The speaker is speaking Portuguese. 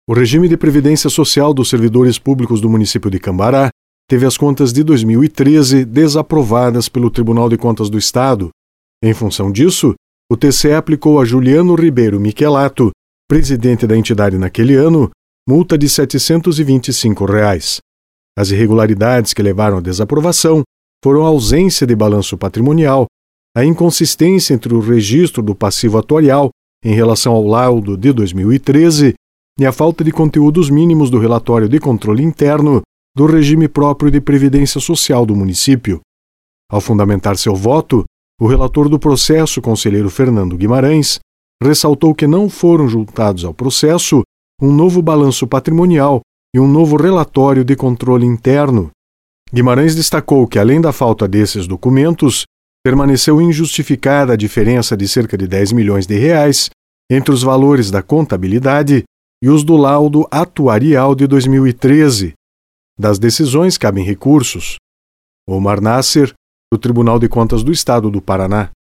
O regime de previdência social dos servidores públicos do município de Cambará teve as contas de 2013 desaprovadas pelo Tribunal de Contas do Estado. Em função disso, o TCE aplicou a Juliano Ribeiro Michelato, presidente da entidade naquele ano, multa de R$ 725. As irregularidades que levaram à desaprovação foram a ausência de balanço patrimonial, a inconsistência entre o registro do passivo atuarial em relação ao laudo de 2013 e a falta de conteúdos mínimos do relatório de controle interno do regime próprio de previdência social do município. Ao fundamentar seu voto, o relator do processo, conselheiro Fernando Guimarães, ressaltou que não foram juntados ao processo um novo balanço patrimonial e um novo relatório de controle interno. Guimarães destacou que, além da falta desses documentos, permaneceu injustificada a diferença de cerca de R$ 10 milhões entre os valores da contabilidade e os do laudo atuarial de 2013. Das decisões cabem recursos. Omar Nasser, do Tribunal de Contas do Estado do Paraná.